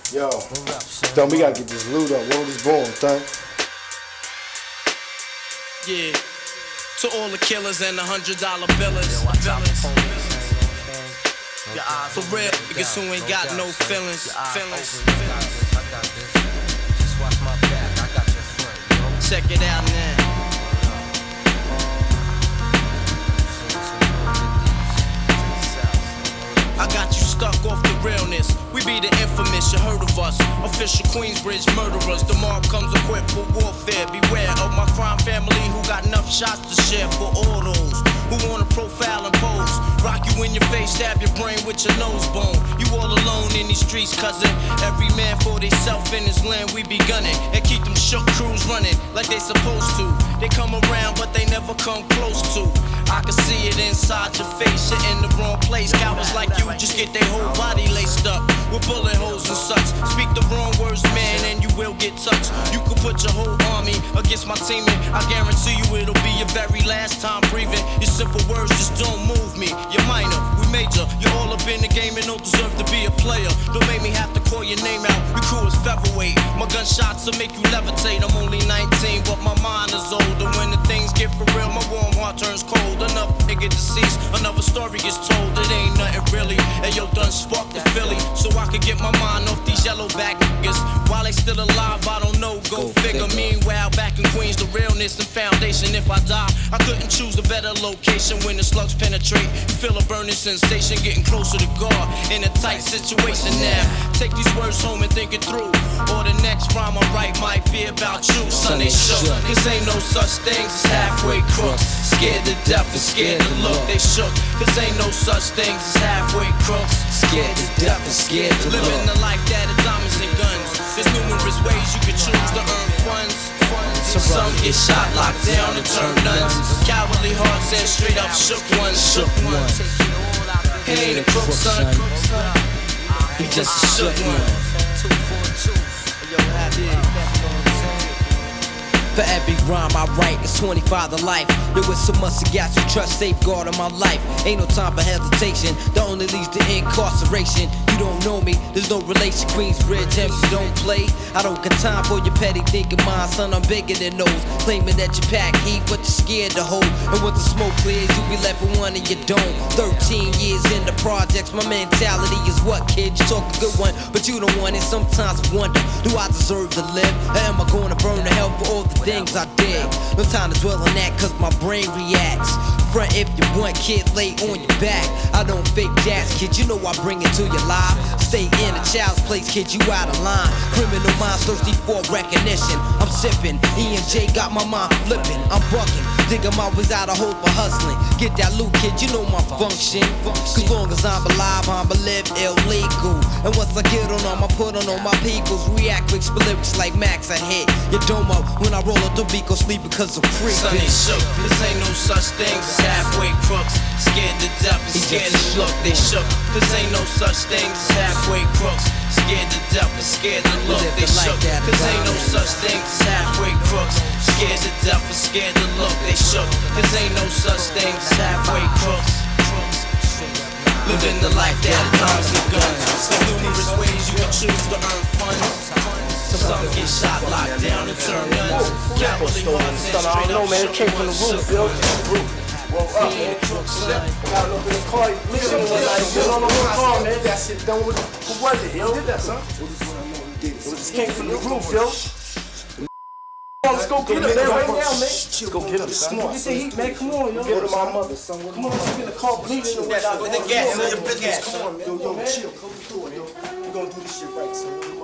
Yo, Thumb, we gotta get this loot up. World is born, Thumb. Yeah, to all the killers and the $100 billers. For real, niggas who ain't got no feelings. Check it out now. I got you stuck off the realness. We be the infamous, you heard of us. Official Queensbridge murderers. The mob comes equipped for warfare. Beware of my crime family who got enough shots to share for all those who wanna profile and pose. Rock you in your face, stab your brain with your nose bone. You all alone in these streets, cousin. Every man for theyself in his land, we be gunning. And keep them shook crews running like they supposed to. They come around, but they never come close to. I can see it inside your face, you're in the wrong place. Cowards like you just get their whole body laced up with bullet holes and such. Speak the wrong words, man, and you will get touched. You could put your whole army against my team, and I guarantee you it'll be your very last time breathing. Your simple words just don't move me. You're minor, we major. You're all up in the game and don't deserve to be a player. Don't make me have to call your name out. Your crew is featherweight. My gunshots will make you levitate. I'm only 19, but my mind is older. When the things get for real, my warm heart turns cold. Enough nigga deceased, another story is told. It ain't nothing really. And yo, done sparked the Philly, so I could get my mind off these yellow back niggas. While they still alive, I don't know. Go figure. Meanwhile, back in Queens, the realness and foundation. If I die, I couldn't choose a better location. When the slugs penetrate, you feel a burning sensation, getting closer to God in a tight situation. Now, take these words home and think it through. Or the next rhyme I write might be about you. Son, they shook. Cause ain't no such things as halfway crooks. Scared to death and scared to look. They shook. Cause ain't no such things as halfway crooks. Scared to death and scared to look. Living the life that is diamonds and guns. There's numerous ways you can choose to earn funds. Some get shot, locked down, and turn nuns. Cowardly hearts and straight up shook ones. Shook ones. He ain't a crook, son. He just a shook one. For every rhyme I write, it's 25 to life. There was so much to got you trust, safeguard in my life. Ain't no time for hesitation, that only leads to incarceration. You don't know me, there's no relation. Queensbridge, and you don't play. I don't got time for your petty thinking, mine, son, I'm bigger than those. Claiming that you pack heat, but you're scared to hold. And once the smoke clears, you be left with one and you don't. 13 years in the projects, my mentality is what, kid? You talk a good one, but you don't want it. Sometimes I wonder, do I deserve to live? Or am I gonna burn to hell for all the things I did? No time to dwell on that, cause my brain reacts. Front if you want, kid, lay on your back. I don't fake jazz, kid, you know I bring it to your life. Stay in a child's place, kid, you out of line. Criminal minds thirsty for recognition. I'm sipping, E&J got my mind flipping. I'm bucking, digging my ways out of hope for hustling. Get that loot, kid, you know my function. Cause long as I'm alive, I'ma live illegal. And once I get on them, I put on all my peoples. React quick, spit lyrics like Max, I hit your dome up. When I roll up the beat, go sleep because I'm free. Son, they shook. This ain't no such thing as halfway crooks. Scared to death and scared to look. They shook. This ain't no such thing as halfway crooks. Scared to death and scared to look. They shook. Cause ain't no such thing as halfway crooks. Scared to death and scared to look. They shook. Cause ain't no such thing as halfway crooks. Living the life that is diamonds and guns. There's numerous ways you can choose to earn funds. Some get shot, locked down, and turn guns. Cowardly hearts and I don't know, man. It came from the roof, Bill. Well, up, man. Gotta look in the car. Listen, get on the car, man. That's it. Done with it. Who was it, yo? Who did that, son? This came from the roof, yo. Let's go get him, man, right now, man. Let's go get him, son. Get the heat, man. Come on, yo. Get him, my mother, son. Come on, let's get in the car bleeding or whatnot. With the gas, Come on, man. Yo, chill. Close the door, yo. We're gonna do this shit right, son.